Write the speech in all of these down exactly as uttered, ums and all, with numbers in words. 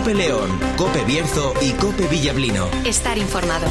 COPE León, COPE Bierzo y COPE Villablino. Estar informado.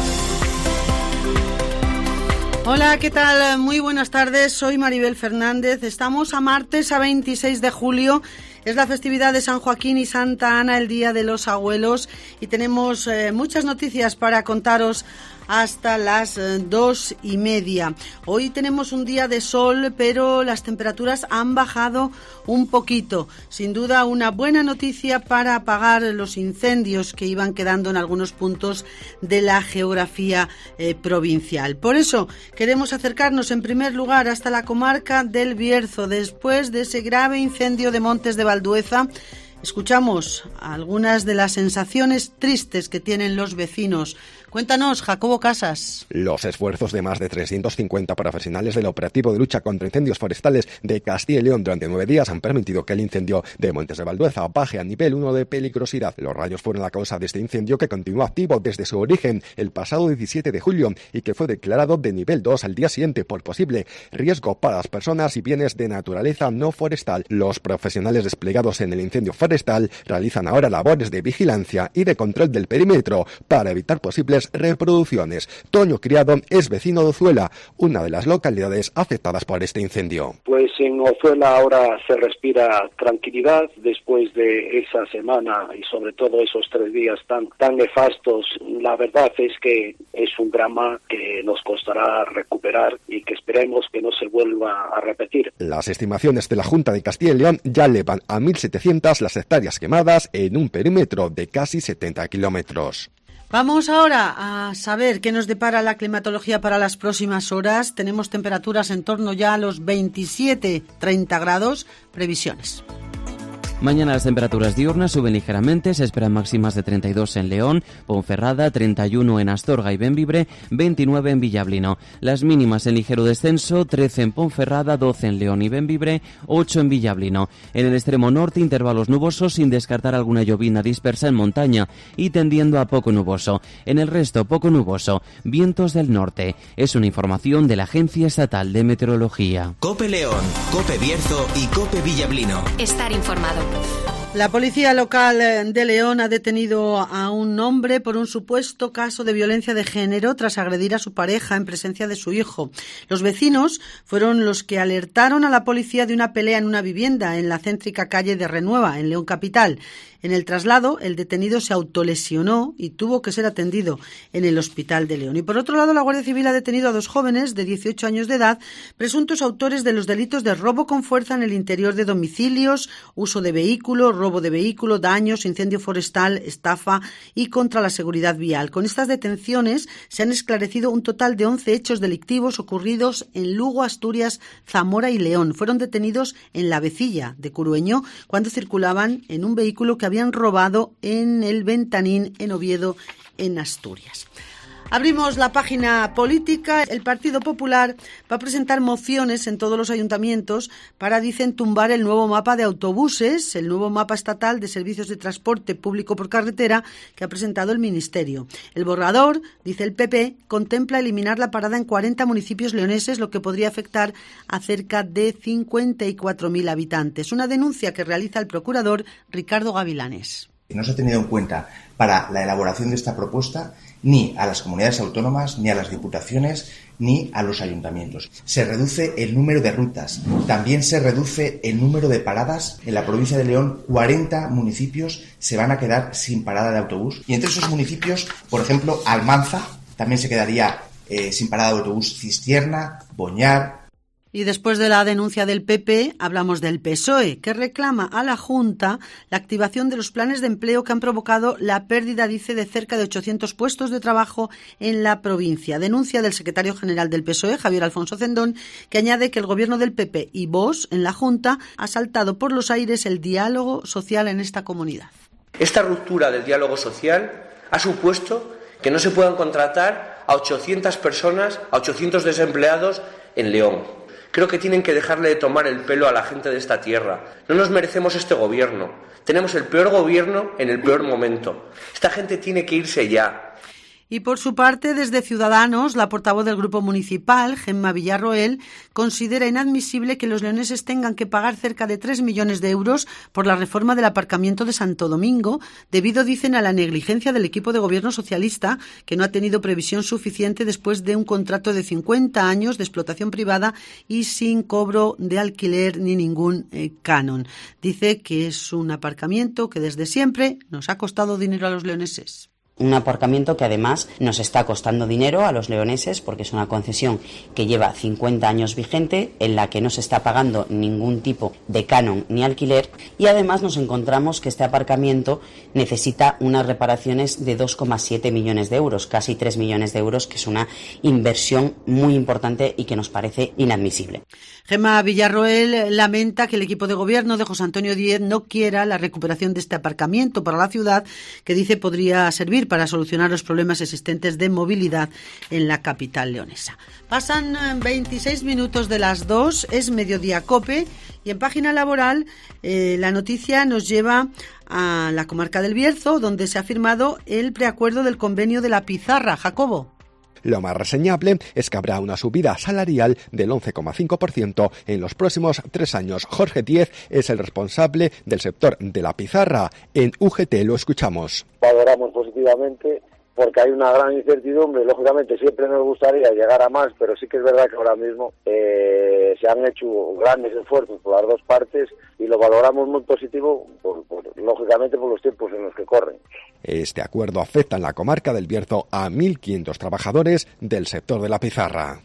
Hola, ¿qué tal? Muy buenas tardes, soy Maribel Fernández. Estamos a martes, a veintiséis de julio. Es la festividad de San Joaquín y Santa Ana, el Día de los Abuelos, y tenemos eh, muchas noticias para contaros hasta las eh, dos y media. Hoy tenemos un día de sol, pero las temperaturas han bajado un poquito. Sin duda, una buena noticia para apagar los incendios que iban quedando en algunos puntos de la geografía eh, provincial. Por eso queremos acercarnos en primer lugar hasta la comarca del Bierzo, después de ese grave incendio de Montes de Valdueza. Escuchamos algunas de las sensaciones tristes que tienen los vecinos. Cuéntanos, Jacobo Casas. Los esfuerzos de más de trescientos cincuenta profesionales del operativo de lucha contra incendios forestales de Castilla y León durante nueve días han permitido que el incendio de Montes de Valdueza baje a nivel uno de peligrosidad. Los rayos fueron la causa de este incendio, que continuó activo desde su origen el pasado diecisiete de julio y que fue declarado de nivel dos al día siguiente por posible riesgo para las personas y bienes de naturaleza no forestal. Los profesionales desplegados en el incendio forestal realizan ahora labores de vigilancia y de control del perímetro para evitar posibles reproducciones. Toño Criado es vecino de Ozuela, una de las localidades afectadas por este incendio. Pues en Ozuela ahora se respira tranquilidad después de esa semana y sobre todo esos tres días tan, tan nefastos. La verdad es que es un drama que nos costará recuperar y que esperemos que no se vuelva a repetir. Las estimaciones de la Junta de Castilla y León ya elevan a mil setecientas las hectáreas quemadas en un perímetro de casi setenta kilómetros. Vamos ahora a saber qué nos depara la climatología para las próximas horas. Tenemos temperaturas en torno ya a los veintisiete a treinta grados. Previsiones. Mañana las temperaturas diurnas suben ligeramente, se esperan máximas de treinta y dos en León, Ponferrada, treinta y uno en Astorga y Bembibre, veintinueve en Villablino. Las mínimas en ligero descenso, trece en Ponferrada, doce en León y Bembibre, ocho en Villablino. En el extremo norte, intervalos nubosos sin descartar alguna llovizna dispersa en montaña y tendiendo a poco nuboso. En el resto, poco nuboso, vientos del norte. Es una información de la Agencia Estatal de Meteorología. COPE León, COPE Bierzo y COPE Villablino. Estar informado. La policía local de León ha detenido a un hombre por un supuesto caso de violencia de género tras agredir a su pareja en presencia de su hijo. Los vecinos fueron los que alertaron a la policía de una pelea en una vivienda en la céntrica calle de Renueva, en León capital. En el traslado, el detenido se autolesionó y tuvo que ser atendido en el hospital de León. Y por otro lado, la Guardia Civil ha detenido a dos jóvenes de dieciocho años de edad, presuntos autores de los delitos de robo con fuerza en el interior de domicilios, uso de vehículo, robo de vehículo, daños, incendio forestal, estafa y contra la seguridad vial. Con estas detenciones se han esclarecido un total de once hechos delictivos ocurridos en Lugo, Asturias, Zamora y León. Fueron detenidos en La Vecilla de Curueño cuando circulaban en un vehículo que había habían robado en el Ventanín, en Oviedo, en Asturias. Abrimos la página política. El Partido Popular va a presentar mociones en todos los ayuntamientos para, dicen, tumbar el nuevo mapa de autobuses, el nuevo mapa estatal de servicios de transporte público por carretera que ha presentado el Ministerio. El borrador, dice el P P, contempla eliminar la parada en cuarenta municipios leoneses, lo que podría afectar a cerca de cincuenta y cuatro mil habitantes. Una denuncia que realiza el procurador Ricardo Gavilanes. No se ha tenido en cuenta para la elaboración de esta propuesta ni a las comunidades autónomas, ni a las diputaciones, ni a los ayuntamientos. Se reduce el número de rutas, también se reduce el número de paradas. En la provincia de León, cuarenta municipios se van a quedar sin parada de autobús. Y entre esos municipios, por ejemplo, Almanza también se quedaría eh, sin parada de autobús, Cistierna, Boñar. Y después de la denuncia del P P, hablamos del P S O E, que reclama a la Junta la activación de los planes de empleo que han provocado la pérdida, dice, de cerca de ochocientos puestos de trabajo en la provincia. Denuncia del secretario general del P S O E, Javier Alfonso Cendón, que añade que el gobierno del P P y Vox en la Junta ha saltado por los aires el diálogo social en esta comunidad. Esta ruptura del diálogo social ha supuesto que no se puedan contratar a ochocientas personas, a ochocientos desempleados en León. Creo que tienen que dejarle de tomar el pelo a la gente de esta tierra. No nos merecemos este gobierno. Tenemos el peor gobierno en el peor momento. Esta gente tiene que irse ya. Y por su parte, desde Ciudadanos, la portavoz del Grupo Municipal, Gemma Villarroel, considera inadmisible que los leoneses tengan que pagar cerca de tres millones de euros por la reforma del aparcamiento de Santo Domingo, debido, dicen, a la negligencia del equipo de gobierno socialista, que no ha tenido previsión suficiente después de un contrato de cincuenta años de explotación privada y sin cobro de alquiler ni ningún eh, canon. Dice que es un aparcamiento que desde siempre nos ha costado dinero a los leoneses. Un aparcamiento que además nos está costando dinero a los leoneses porque es una concesión que lleva cincuenta años vigente, en la que no se está pagando ningún tipo de canon ni alquiler, y además nos encontramos que este aparcamiento necesita unas reparaciones de dos coma siete millones de euros, casi tres millones de euros, que es una inversión muy importante y que nos parece inadmisible. Gemma Villarroel lamenta que el equipo de gobierno de José Antonio Díez no quiera la recuperación de este aparcamiento para la ciudad, que dice podría servir para solucionar los problemas existentes de movilidad en la capital leonesa. Pasan veintiséis minutos de las dos, es Mediodía Cope, y en página laboral eh, la noticia nos lleva a la comarca del Bierzo, donde se ha firmado el preacuerdo del convenio de la Pizarra. Jacobo. Lo más reseñable es que habrá una subida salarial del once coma cinco por ciento en los próximos tres años. Jorge Díez es el responsable del sector de la pizarra. En U G T lo escuchamos. Valoramos positivamente porque hay una gran incertidumbre. Lógicamente siempre nos gustaría llegar a más, pero sí que es verdad que ahora mismo eh, se han hecho grandes esfuerzos por las dos partes y lo valoramos muy positivo, por, por, lógicamente por los tiempos en los que corren. Este acuerdo afecta en la comarca del Bierzo a mil quinientos trabajadores del sector de la pizarra.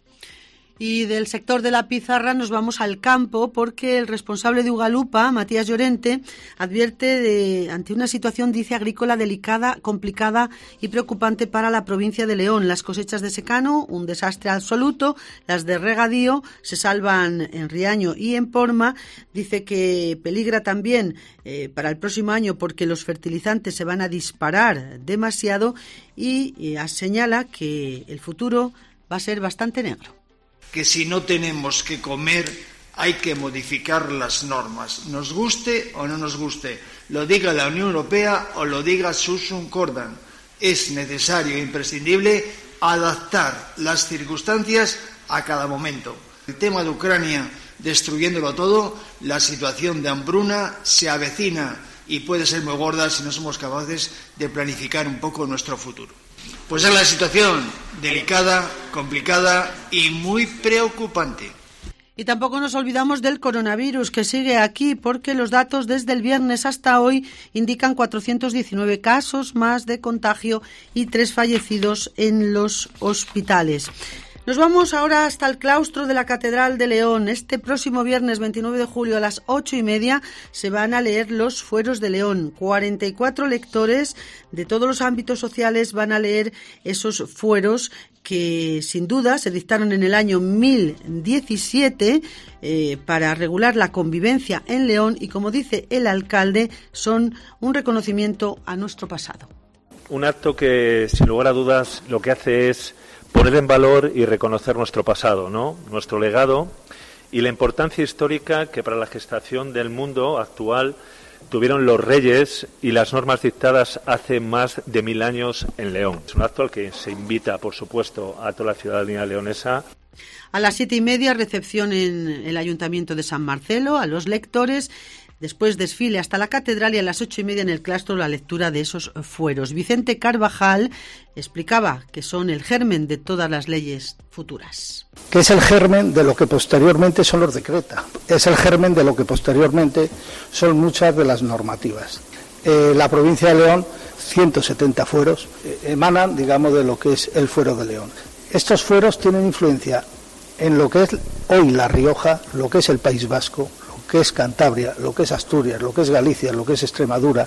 Y del sector de la pizarra nos vamos al campo, porque el responsable de Ugalupa, Matías Llorente, advierte de ante una situación, dice, agrícola delicada, complicada y preocupante para la provincia de León. Las cosechas de secano, un desastre absoluto. Las de regadío se salvan en Riaño y en Porma. Dice que peligra también eh, para el próximo año porque los fertilizantes se van a disparar demasiado, y eh, señala que el futuro va a ser bastante negro. Que si no tenemos que comer hay que modificar las normas, nos guste o no nos guste, lo diga la Unión Europea o lo diga Susan Cordan. Es necesario e imprescindible adaptar las circunstancias a cada momento. El tema de Ucrania destruyéndolo todo, la situación de hambruna se avecina y puede ser muy gorda si no somos capaces de planificar un poco nuestro futuro. Pues es la situación delicada, complicada y muy preocupante. Y tampoco nos olvidamos del coronavirus, que sigue aquí, porque los datos desde el viernes hasta hoy indican cuatrocientos diecinueve casos más de contagio y tres fallecidos en los hospitales. Nos vamos ahora hasta el claustro de la Catedral de León. Este próximo viernes veintinueve de julio a las ocho y media se van a leer los fueros de León. cuarenta y cuatro lectores de todos los ámbitos sociales van a leer esos fueros que sin duda se dictaron en el año mil diecisiete eh, para regular la convivencia en León, y como dice el alcalde, son un reconocimiento a nuestro pasado. Un acto que, sin lugar a dudas, lo que hace es poner en valor y reconocer nuestro pasado, ¿no? Nuestro legado y la importancia histórica que para la gestación del mundo actual tuvieron los reyes y las normas dictadas hace más de mil años en León. Es un acto al que se invita, por supuesto, a toda la ciudadanía leonesa. A las siete y media, recepción en el Ayuntamiento de San Marcelo a los lectores. Después desfile hasta la catedral, y a las ocho y media en el claustro la lectura de esos fueros. Vicente Carvajal explicaba que son el germen de todas las leyes futuras. Que es el germen de lo que posteriormente son los decreta. Es el germen de lo que posteriormente son muchas de las normativas. Eh, la provincia de León, ciento setenta fueros, eh, emanan, digamos, de lo que es el fuero de León. Estos fueros tienen influencia en lo que es hoy La Rioja, lo que es el País Vasco, que es Cantabria, lo que es Asturias, lo que es Galicia, lo que es Extremadura.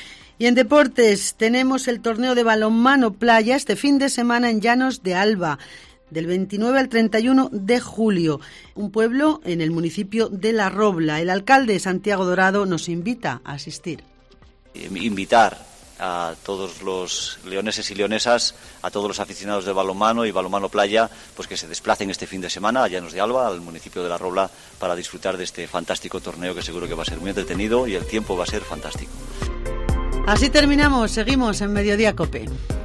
Y en deportes tenemos el torneo de balonmano playa este fin de semana en Llanos de Alba, del veintinueve al treinta y uno de julio, un pueblo en el municipio de La Robla. El alcalde Santiago Dorado nos invita a asistir. Invitar a todos los leoneses y leonesas, a todos los aficionados de balonmano y balonmano playa, pues que se desplacen este fin de semana a Llanos de Alba, al municipio de La Robla, para disfrutar de este fantástico torneo que seguro que va a ser muy entretenido y el tiempo va a ser fantástico. Así terminamos, seguimos en Mediodía Cope.